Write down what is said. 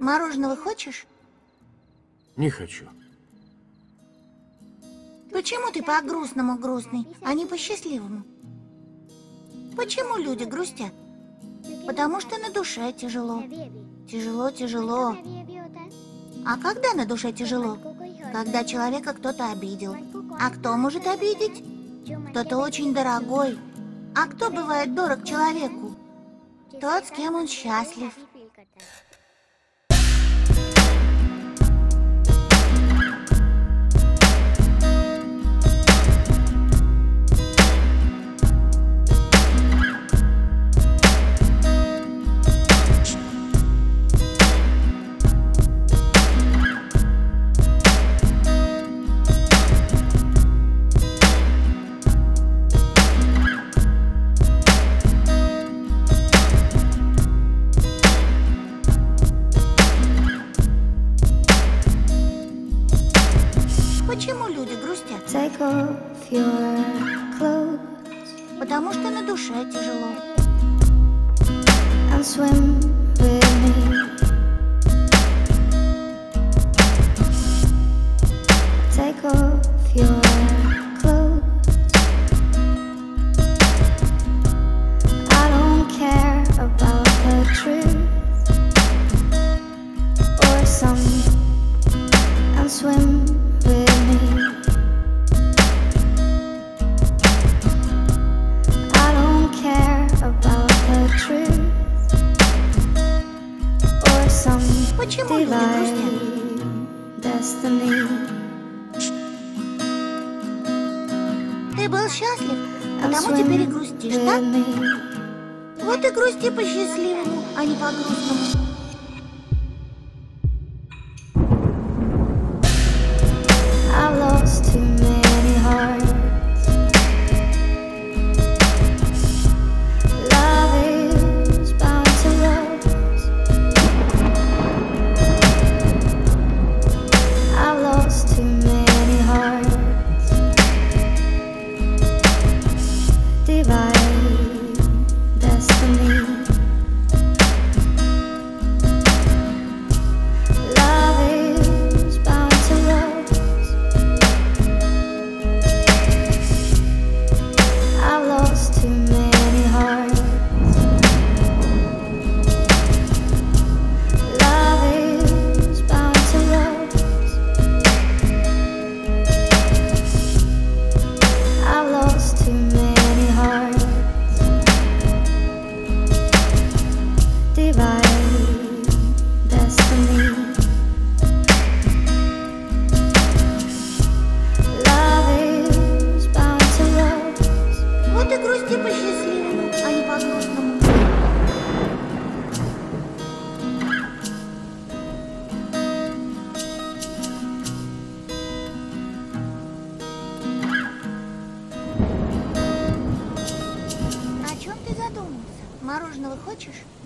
Мороженого хочешь? Не хочу. Почему ты по-грустному грустный, а не по-счастливому? Почему люди грустят? Потому что на душе тяжело. Тяжело, тяжело. А когда на душе тяжело? Когда человека кто-то обидел. А кто может обидеть? Кто-то очень дорогой. А кто бывает дорог человеку? Тот, с кем он счастлив. Почему люди грустят? Take off your clothes Потому что на душе тяжело. and swim with me. Take off your clothes. I don't care about the truth or some and swim with me. I don't care about the truth or some Почему люди грустят? divine destiny. Ты был счастлив, And потому теперь и swim грустишь, with да? me. Вот и грусти по-счастливому, а не по-грустному. I've lost too many hearts. Love is bound to lose. I've lost too many hearts. Divine destiny. Love is bound to lose. I've lost too many hearts. Love is bound to lose. I've lost too many hearts. Divine destiny. Love is bound to lose. Вот и грусти по-счастливому, а не по-грустному. О чем ты задумался? Мороженого хочешь?